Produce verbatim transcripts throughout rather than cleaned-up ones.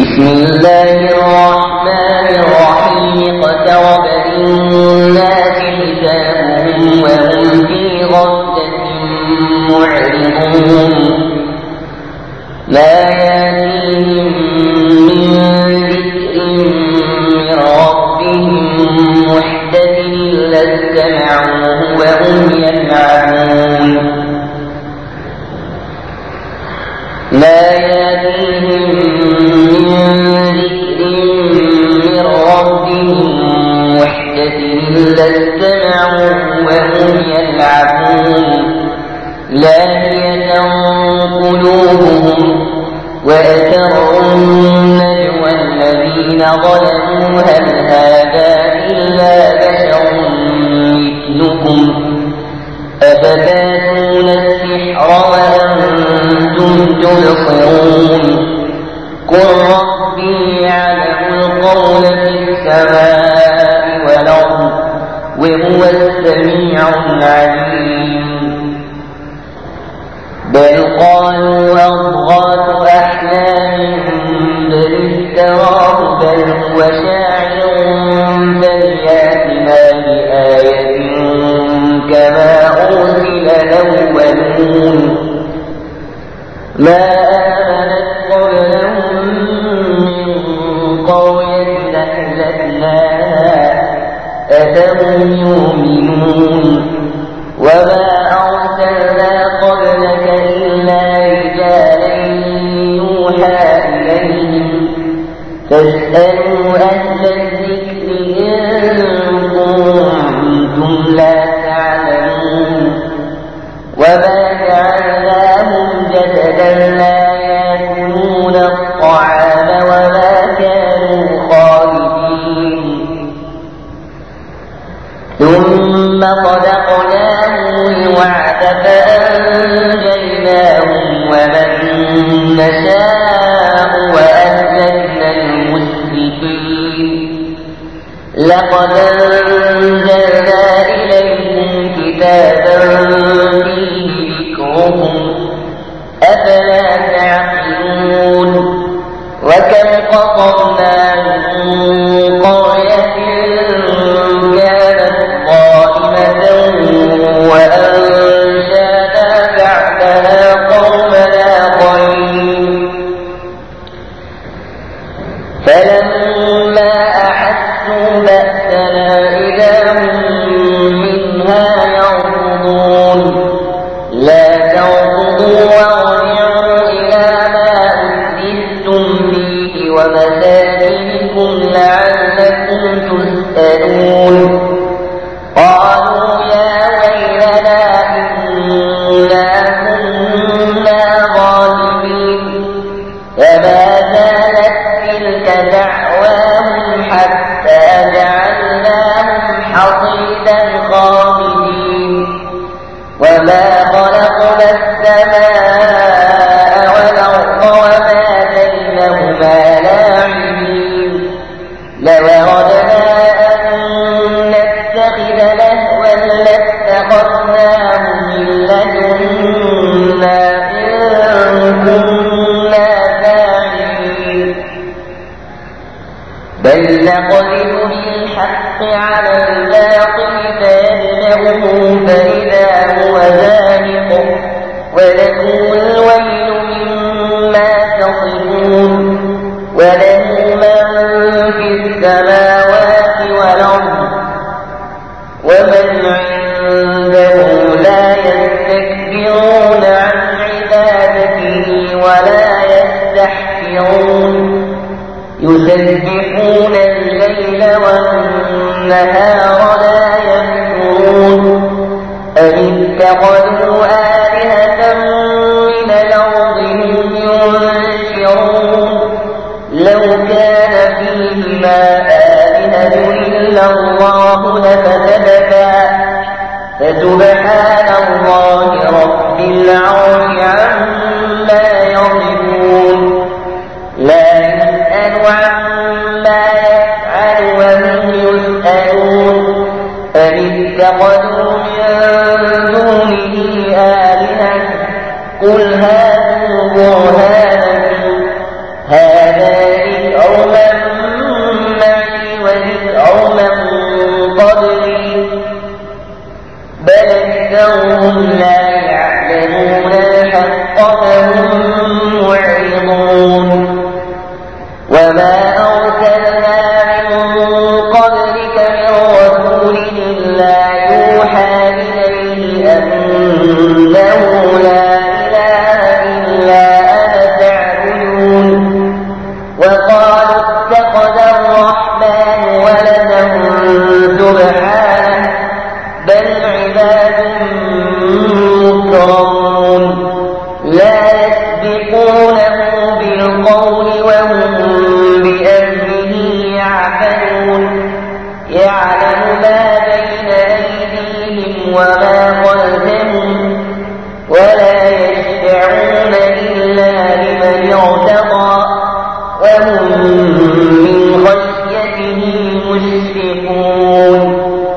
بسم الله الرحمن الرحيم اقترب للناس حسابهم وهم في غفلة معرضون لا يأتيهم من ذكر من ربهم محدث إلا استمعوه وهم يلعبون لا يأتيهم إلا استمعوا وهم يلعبون لاهية قلوبهم وأسروا النجوى الذين ظلموا هل هذا إلا بشر مثلكم أفتاتون السحر وأنتم تبصرون قل ربي يعلم القول في السماء والأرض وهو السميع العليم بل قالوا أضغاث أحلام بل افتراه بل هو شاعر فليأتنا بآية كما أرسل الأولون ما آمنت قبلهم من قرية أهلكناها أفهم يؤمنون وما أرسلنا قبلك إلا رجالا يوحى إليهم فاسألوا أهل الذكر إن كنتم لا تعلمون وما جعلناهم جسدا لا يأكلون الطعام وما كانوا خالدين ثم صدقناهم الوعد فأنجيناهم ومن نشاء وأهلكنا المسرفين لقد أنزلنا إليكم كتابا فيه ذكرهم أفلا تعقلون وكم قصرنا من قرية وأنشأنا بعدها قومنا آخرين فلما أحسوا بأسنا إذا هم منها يركضون لا تركضوا وارجعوا إلى ما أترفتم فيه ومساكنكم لعلكم تسألون قالوا يا ويلنا إنا كنا ظالمين فما زالت تلك دعواهم حتى جعلناهم حصيدا خامدين وما خلقنا السماء والأرض وما بينهما لاعبين لو أردنا لاتخذناه من لدنا إن كنا فاعلين بل نقذف بالحق على الباطل فيدمغه فإذا هو زاهق وله الويل مما تصفون وله من في السماوات والأرض ومن عنده لا يستكبرون عن عبادته ولا يستحسرون يسبحون الليل والنهار لا يفترون أم اتخذوا آلهة من الأرض هم ينشرون لو كان فيهما آلهة إلا الله لفسدتا فسبحان الله رب العرش عما يصفون لا يسأل عما يفعل وهم يسألون أم اتخذوا من دونه آلهة قل هاتوا برهانكم هذا من خشيته مشفقون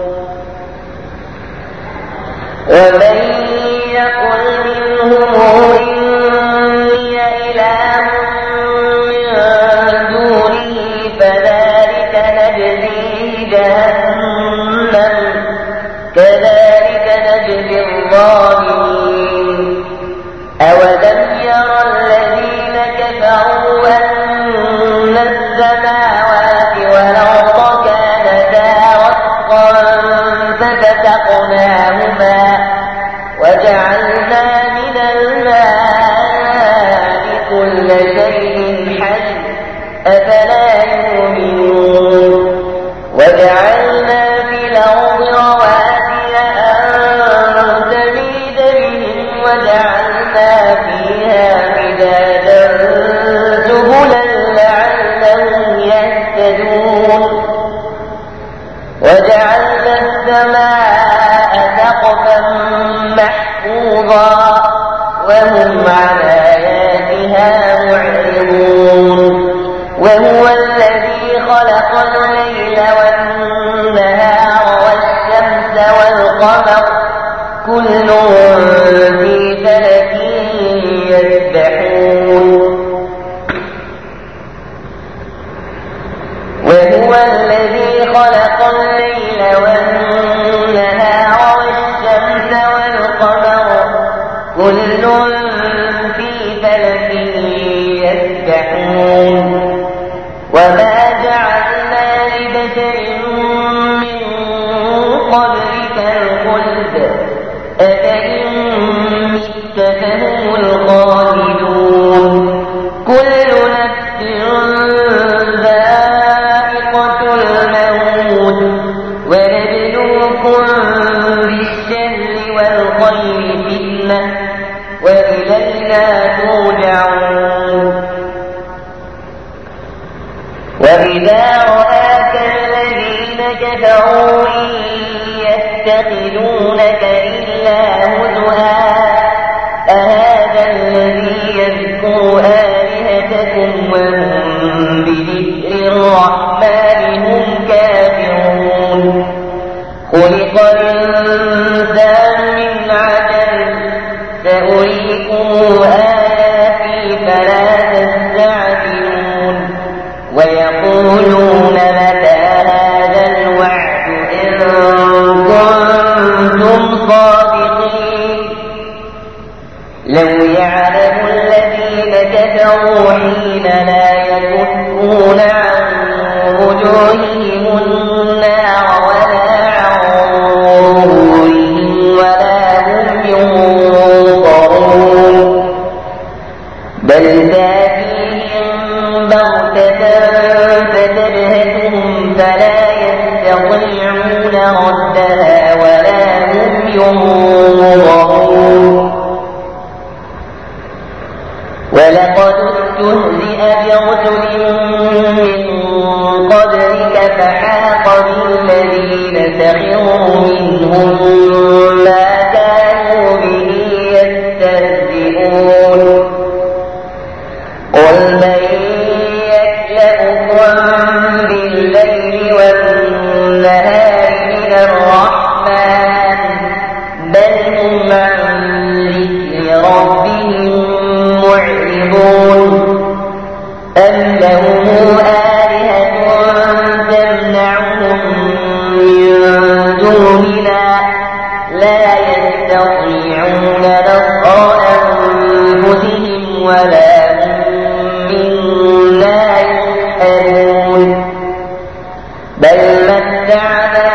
ومن يقل منهم إني إله من دونه فذلك نجزيه جهنم كذلك نجزي الظالمين أولم يرى الذين كفروا أن السماوات والأرض كانتا رتقا ففتقناهما وجعلنا من الماء كل شيء حي أفلا يؤمنون وجعلنا في الأرض رواسي أن تميد بهم وجعلنا فيها فجاجا سبلا لعلهم يهتدون وجعلنا السماء سقفا محفوظا وهم عن آياتها معرضون وهو الذي خلق الليل والنهار والشمس والقمر كل في فلك يسبحون وهو الذي خلق الليل والنهار والشمس والقمر كل في فلك يسبحون وما جعلنا لبشر من قبلك الخلد أفإن مت فهم الخالدون كل نفس ذائقة الموت ونبلوكم بالشر والخير فتنة وإلينا ترجعون وإذا رآك الذين كفروا إن يتخذونك إلا هزوا أهذا الذي يذكر آلهتكم وهم بذكر الرحمن هم كافرون خلق الإنسان من عجل سأريكم آياتي فلا تستعجلون ويقولون متى هذا الوعد إن كنتم صادقين لو يعلم الذين كفروا حين لا يكفون عن وجوههم النار ولا عن ظهورهم ولا هم ينظرون بل تأتيهم بغتة فتبهتهم فلا يستطيعون ردها ولا هم ينظرون ولقد استهزئ برسل من قبلك فحاق بالذين سخروا منهم ما كانوا به يستهزئون قل من يكلأكم بالليل والنهار من الرحمن بل هم عن ذكر ربهم معرضون أم لهم آلهة تمنعهم من دوننا لا يستطيعون نصر أنفسهم ولا بل متعنا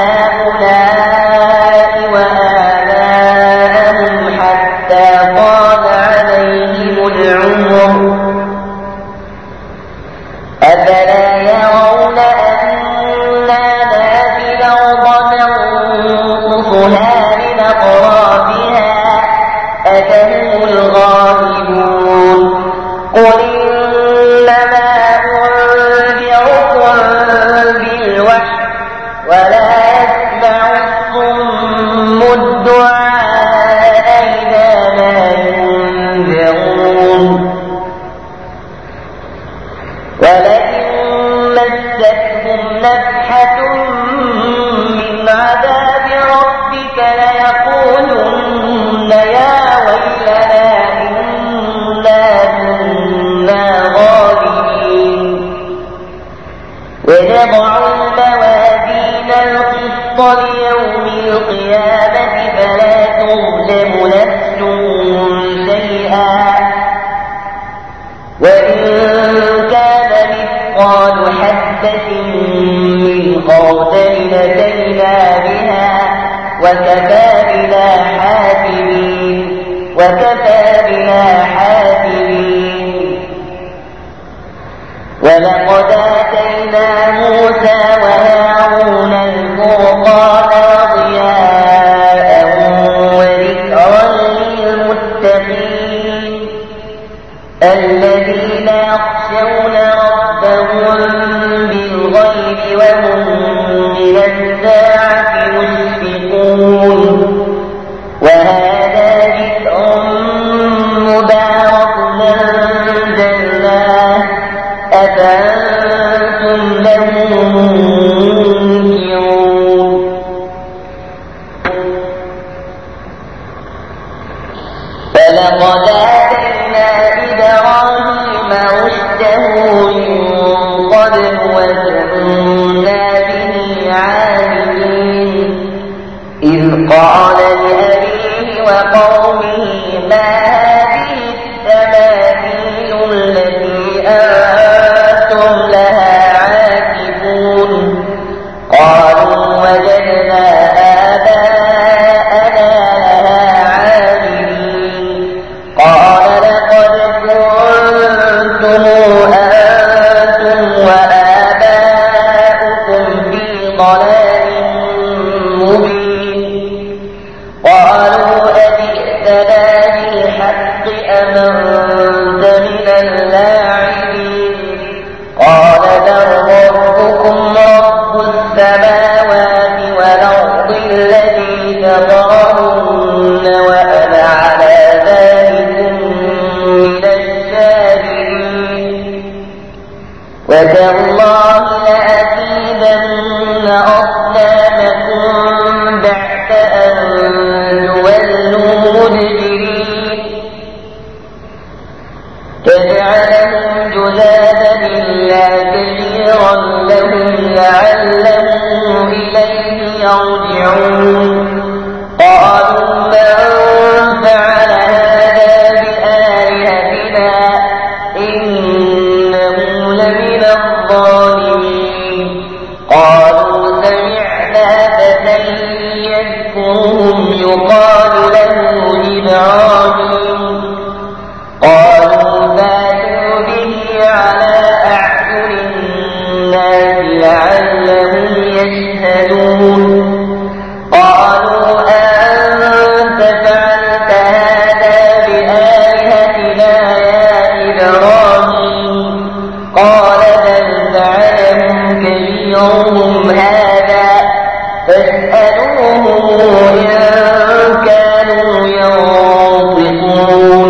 هؤلاء وآباءهم حتى طال عليهم العمر أفلا يرون أنا نأتي الأرض ننقصها من أطرافها أفهم الغالبون قل إنما ولا يسمع الصم الدعاء إذا ما ينذرون ولا مستهم نفحة من عذاب ربك ليقولن يا ويلنا إنا كنا ظالمين ونضع الموازين القسط ليوم القيامة فلا تظلم نفس شيئا وإن كان مثقال حبة من خردل أتينا بها وكفى بنا حاسبين وكفى بنا حاسبين ولقد آتينا موسى وهارون الفرقان وضياء وذكرا للمتقين الذين يخشون ربهم بالغيب وهم من الساعة مشفقون وهذا ذكر مبارك أنزلناه أفأنتم له منكرون فلقد آتينا إبراهيم رشده من قبل وكنا به عالمين إذ قال لأبيه وقومه ما هذه التماثيل التي أنتم لها عاكفون قالوا وجدنا آباءنا لها عابدين قال لقد كنتم أنتم وآباؤكم في ضلال مبين قالوا أجئتنا بالحق أم أنت من اللاعبين قال بل ربكم رب السماوات والأرض الذي فطرهن وأنا على ذلك من الشاهدين وتالله لأكيدن أصنامكم بعد أن تولوا مدبرين تجعلهم جذاذا إلا كثيرا لهم لعلهم إليه يرجعون قالوا من فعل هذا بآلهتنا إنه لمن الظالمين قالوا سمعنا فتى يذكرهم يقال له إبراهيم قالوا فاتوا به على أعين الناس لعلهم يشهدون قالوا أنت فعلت هذا بآلهتنا يا إبراهيم قال بل فعله كبيرهم هذا فاسألوهم إن كانوا ينطقون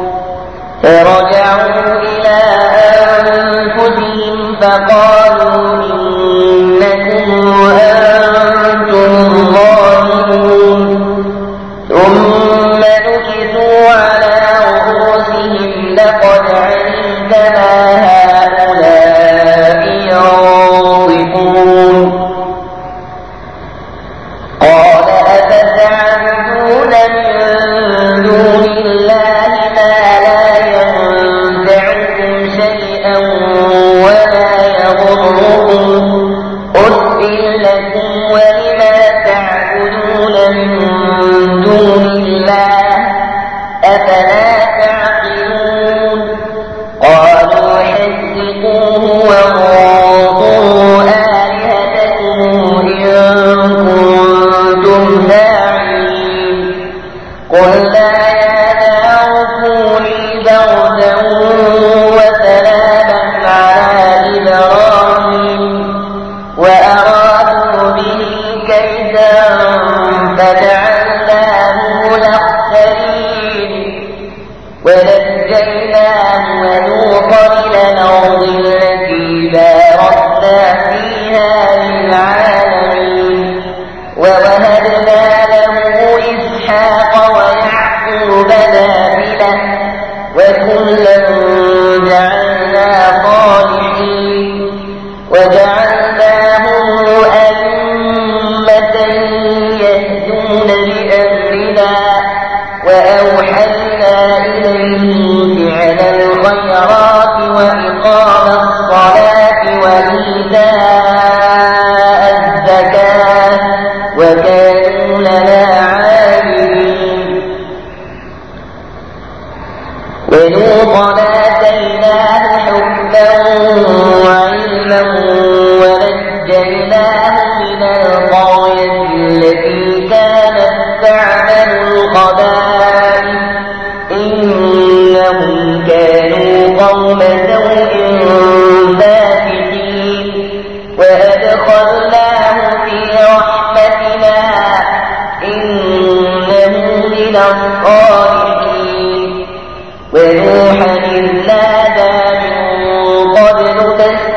فرجعوا إلى أنفسهم فقالوا إنكم وأنتم الظالمون ثم نكسوا على رؤوسهم لقد علمت ما هؤلاء ينطقون قال أفتعبدون من دون الله ما لا ينفعكم شيئا ولا يضركم أُفٍّ لكم ولما تعبدون من دون الله أفلا تعقلون قالوا حرقوه وانصروا آلهتكم إن كنتم فاعلين قلنا يا نار كوني بردا وسلاما على إبراهيم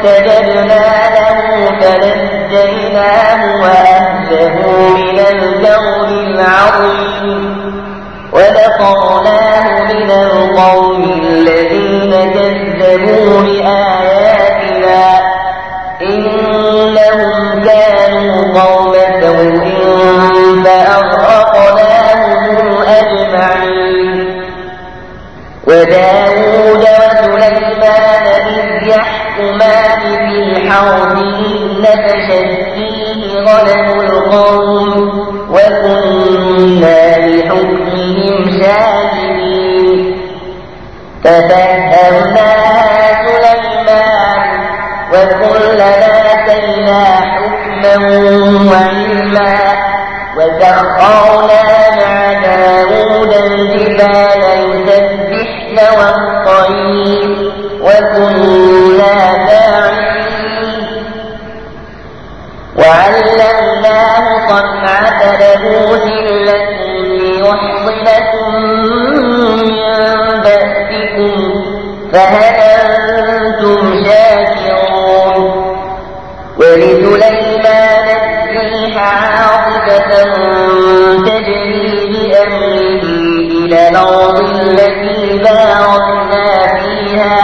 فاستجبنا له فنجيناه وأهله من الكرب العظيم ونصرناه من القوم الذين كذبوا بآياتنا إنهم كانوا قوم سوء فأغرقناهم أجمعين. وداود وسليمان إذ يحكمان في الحرث إذ نفشت فيه غنم القوم وكنا لحكمهم شاهدين. ففهمناها سليمان وكلنا آتينا حكما وعلما وسخرنا مع داود الجبال يسبحن والطير وكنا فاعلين. وعلمناه صنعة لبوس لكم ليحصنكم من بأسكم فهل أنتم شاكرون. ولسليمان الريح عاصفة تجري بأمره إلى الأرض التي باركنا فيها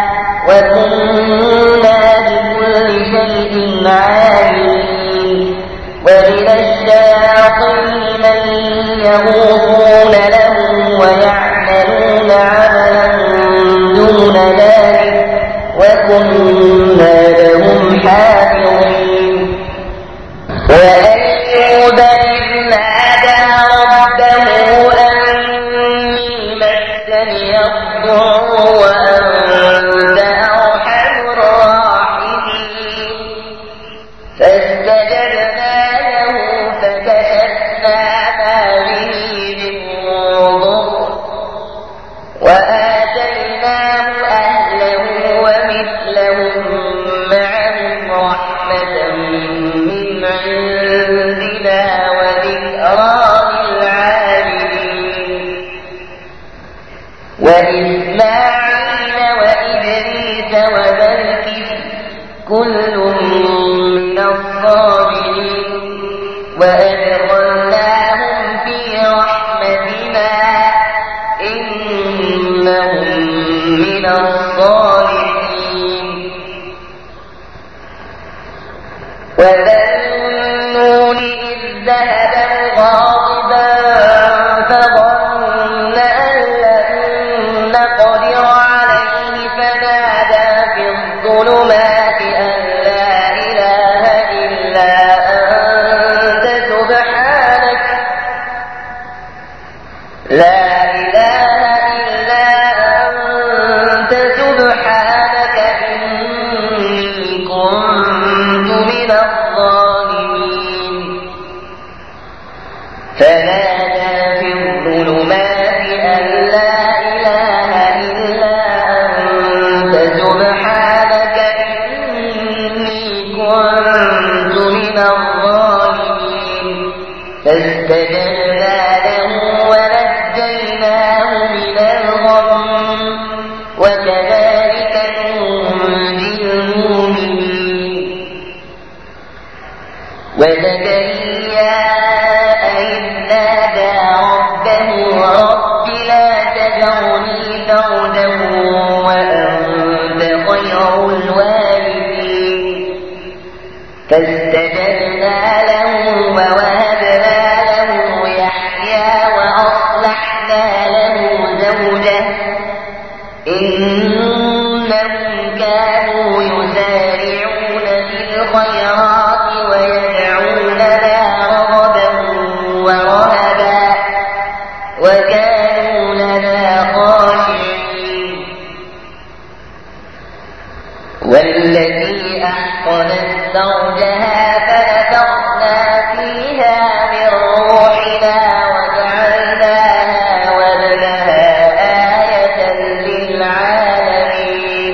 وكنا بكل شيء عالمين. ومن الشياطين من يغوصون له ويعملون عملا دون ذلك وكنا لهم حافظين. وأيوب إذ نادى ربه أني مسني الضر وأنت أرحم الراحمين. فاستجبنا له فكشفنا ما به من ضر وآتيناه أهله ومثلهم معهم رحمة من عندنا وذكرى للعابدين. وإسماعيل وإدريس وذا الكفل كل من الصابرين وأدخلناهم في رحمتنا إنهم من الصالحين. وذا النون إذ ذهب مغاضبا فظن أن لن نقدر عليه فنادى في الظلمات أن لا إله إلا أنت سبحانك لا إله إلا أنت سبحانك إني كنت من الظالمين. فنادى في الظلمات أن لا إله إلا أنت سبحانك إني كنت من الظالمين. فاستجبنا له ونجيناه من الغم وكذلك ننجي المؤمنين. وزكريا إذ نادى ربه رب لا تذرني فردا وأنت خير الوارثين. فاستجبنا له ووهبنا له يحيى وأصلحنا له زوجه إنهم كانوا يسارعون في الخيرات ويدعوننا رغبا ورهبا وكانوا لنا خاشعين. والتي أحصنت فرجها فنفخنا فيها من روحنا وجعلناها وابنها آية للعالمين.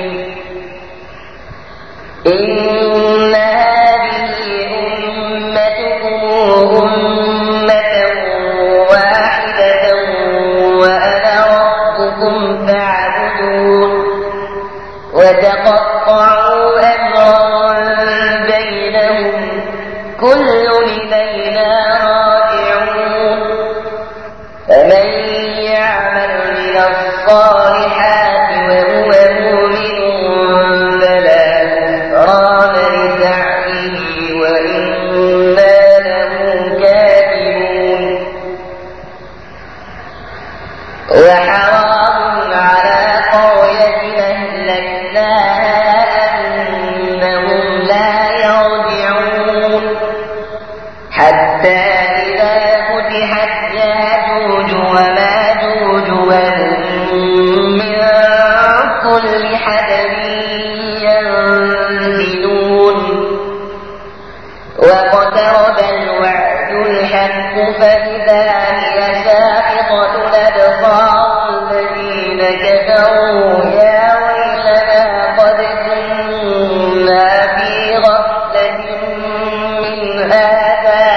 إن هذه أمتكم أمة واحدة وأنا ربكم فاعبدون. وتقطعوا أمرهم كل إلينا راجعون فمن يعمل من الصالحات وهو مؤمن فلا كفران لسعيه وإنا له كاتبون وحرام على قرية أهلكناها أنهم لا يرجعون حتى إذا فتحت ياجوج وماجوج وهم من كل حدب ينزلون واقترب الوعد الحق فإذا هي ساقطة أبصار الذين كفروا يا ويلنا قد كنا في غفلة من هذا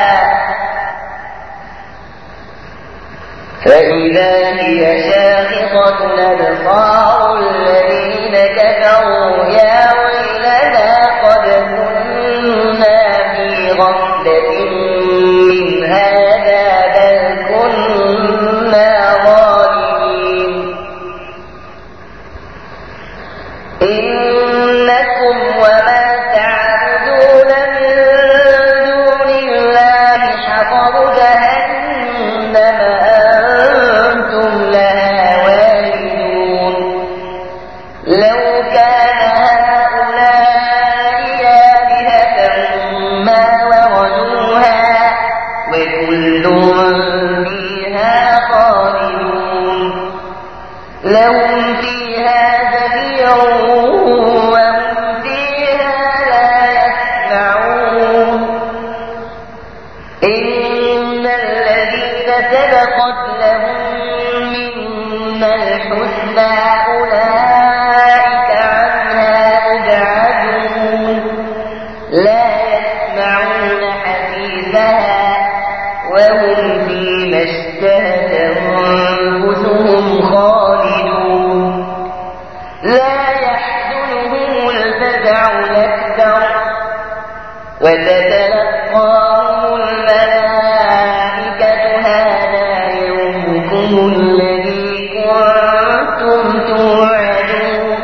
فإذا هي شاخصة أبصار الذين كفروا يا ويلنا قد كنا في غفلة من هذا بل كنا ظالمين إنكم وما تعبدون من دون الله حصب جهنم أنتم لها واردون لو كان هؤلاء آلهة ما وردوها وكل فيها خالدون لهم فيها زفير وهم فيها لا يسمعون إن الذين سبقت لهم منا الحسنى أولئك عنها مبعدون لا يسمعون حديثها وهم فيما اشتهت أنفسهم خالدون لا يحزنهم الفزع الأكبر وتتلقاهم الملائكة هذا يومكم الذي كنتم توعدون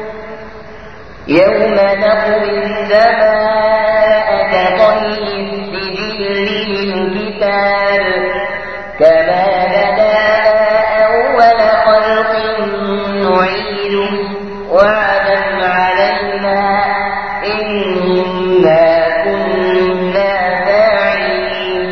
يوم نطوي السماء كطي السجل للكتاب كما بدأنا أول خلق نعيده وعدا علينا إنا كنا فاعلين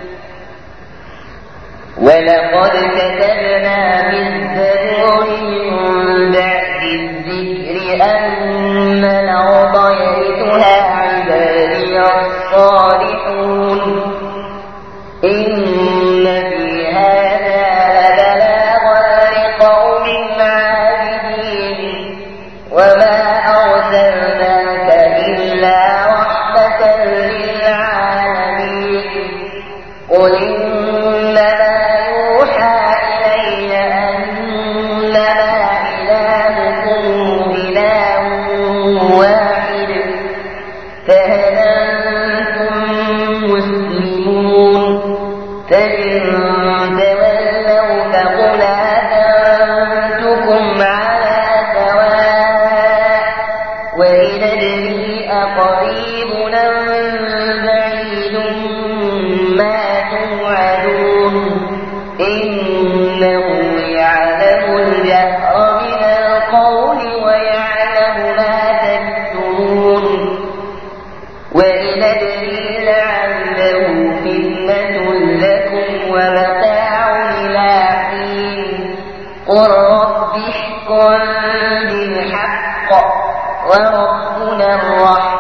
ولقد كتبنا بالزبور من بعد الذكر أن الأرض يرثها عبادي الصالحون إن في هذا لبلاغا لقوم عابدين وما أرسلناك إلا رحمة للعالمين قل إنما يوحى إلي أنما إلهكم إله واحد فهل أنتم مسلمون فإن تولوا فقل آذنتكم على سواء وإن أدري أقريب أم بعيد ما توعدون إنه يعلم الجهر من القول ويعلم ما تكتمون وإن أدري لعله فتنة لكم ومتاع إلى حين قل رب احكم بالحق وربنا الرحمن